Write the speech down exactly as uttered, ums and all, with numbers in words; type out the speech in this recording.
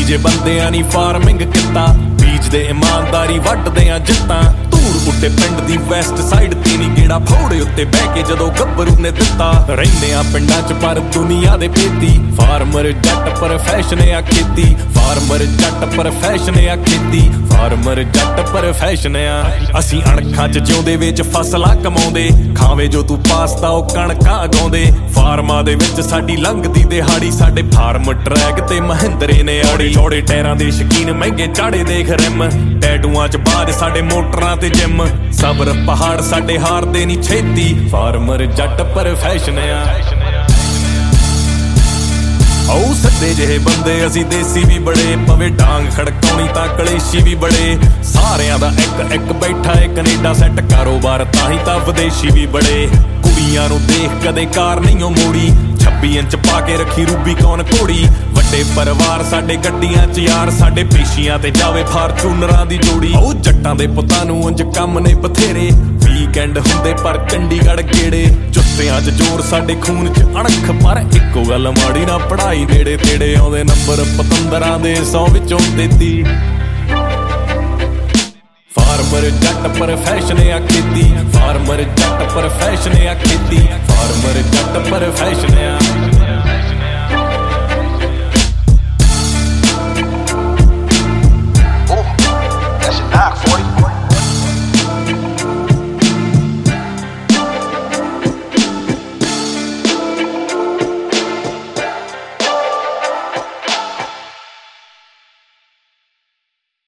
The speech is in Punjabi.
ਜੇ ਬੰਦਿਆਂ ਨੀ ਫਾਰਮਿੰਗ ਕੀਤਾ ਬੀਜਦੇ ਇਮਾਨਦਾਰੀ ਵੱਢਦੇ ਆ ਜਿੱਤਾਂ ਧੂੜ ਉੱਤੇ ਪਿੰਡ ਦੀ ਵੈਸਟ ਸਾਈਡ ਤੇ ਨੀ ਗੇੜਾ ਫੋੜੇ ਉੱਤੇ ਬਹਿ ਕੇ ਜਦੋਂ ਗੱਭਰੂ ਨੇ ਦਿੱਤਾ ਰਹਿੰਦੇ ਆ ਪਿੰਡਾਂ ਚ ਪਰ ਦੁਨੀਆ ਦੇ ਪੇਤੀ ਫਾਰਮਰ ਜੱਟ ਪ੍ਰੋਫੈਸ਼ਨ ਆ ਖੇਤੀ ਫਾਰਮਰ ਜੱਟ ਪ੍ਰੋਫੈਸ਼ਨ ਆ ਖੇਤੀ ਫਾਰਮਰ ਜੱਟ ਪ੍ਰੋਫੈਸ਼ਨ ਆ ਅਸੀਂ ਅਣਖਾਂ ਚ ਜਿਉਂਦੇ ਵਿੱਚ ਫਸਲਾਂ ਕਮਾਉਂਦੇ ਖਾਵੇ ਜੋ ਤੂੰ ਪਾਸਤਾ ਉਹ ਕਣਕਾਂ ਗਾਉਂਦੇ ਫਾਰਮਾਂ ਦੇ ਵਿੱਚ ਸਾਡੀ ਲੰਘਦੀ ਦਿਹਾੜੀ ਸਾਡੇ ਫਾਰਮ ਟਰੈਕ ਤੇ ਮਹਿੰਦਰੇ ਨੇ ਆੜੀ ਚੌੜੇ ਟਾਇਰਾਂ ਦੇ ਸ਼ਕੀਨ ਮਹਿੰਗੇ ਚਾੜੇ ਦੇਖ ਰਿਮ ਟੈਟੂਆਂ ਚ ਬਾਜ ਸਾਡੇ ਮੋਟਰਾਂ ਤੇ ਜਿਮ ਸਬਰ ਪਹਾੜ ਸਾਡੇ ਹਾਰਦੇ ਨੀ ਛੇਤੀ ਫਾਰਮਰ ਜੱਟ ਪ੍ਰੋਫੈਸ਼ਨ ਆ ਆਉ ਸੱਦੇ ਜਿਹੇ ਬੰਦੇ ਅਸੀਂ ਦੇਸੀ ਵੀ ਬੜੇ ਪਵੇ ਡਾਂਗ ਖੜਕਾਉਣੀ ਤਾਂ ਕਲੇਸ਼ੀ ਵੀ ਬੜੇ ਸਾਰਿਆਂ ਦਾ ਇੱਕ ਇੱਕ ਬੈਠਾ ਏ ਕੈਨੇਡਾ ਸੈੱਟ ਕਾਰੋਬਾਰ ਤਾਂ ਹੀ ਤਾਂ ਵਿਦੇਸ਼ੀ ਵੀ ਬੜੇ ਕੁੜੀਆਂ ਨੂੰ ਦੇਖ ਕਦੇ ਕਾਰ ਨਹੀਂ ਓ ਮੋੜੀ ਛੱਬੀ ਇੰਚ ਪਾ ਕੇ ਰੱਖੀ ਰੂਬੀ ਕੌਣ ਘੋੜੀ ਵੱਡੇ ਪਰਿਵਾਰ ਸਾਡੇ ਗੱਡੀਆਂ ਚ ਯਾਰ ਸਾਡੇ ਪੇਸ਼ੀਆਂ ਤੇ ਜਾਵੇ ਫਾਰਚੂਨਰਾਂ ਦੀ ਜੋੜੀ ਉਹ ਜੱਟਾਂ ਦੇ ਪੁੱਤਾਂ ਨੂੰ ਉਂਝ ਕੰਮ ਨੇ ਬਥੇਰੇ ਵੀਕਐਂਡ ਹੁੰਦੇ ਪਰ ਚੰਡੀਗੜ੍ਹ ਗੇੜੇ ਜੁੱਤਿਆਂ ਚ ਜ਼ੋਰ ਸਾਡੇ ਖੂਨ ਚ ਅਣਖ ਪਰ ਇੱਕੋ ਗੱਲ ਮਾੜੀ ਨਾ ਪੜ੍ਹਾਈ ਨੇੜੇ ਤੇੜੇ ਆਉਂਦੇ ਨੰਬਰ ਪਤੰਦਰਾਂ ਦੇ ਸੌ ਵਿੱਚੋਂ ਤੇਤੀ ਫਾਰਮਰ ਜੱਟ ਪ੍ਰੋਫੈਸ਼ਨ ਆ ਖੇਤੀ ਫਾਰਮਰ ਜੱਟ ਪ੍ਰੋਫੈਸ਼ਨ ਆ ਖੇਤੀ ਫਾਰਮਰ ਜੱਟ ਪ੍ਰੋਫੈਸ਼ਨ ਆ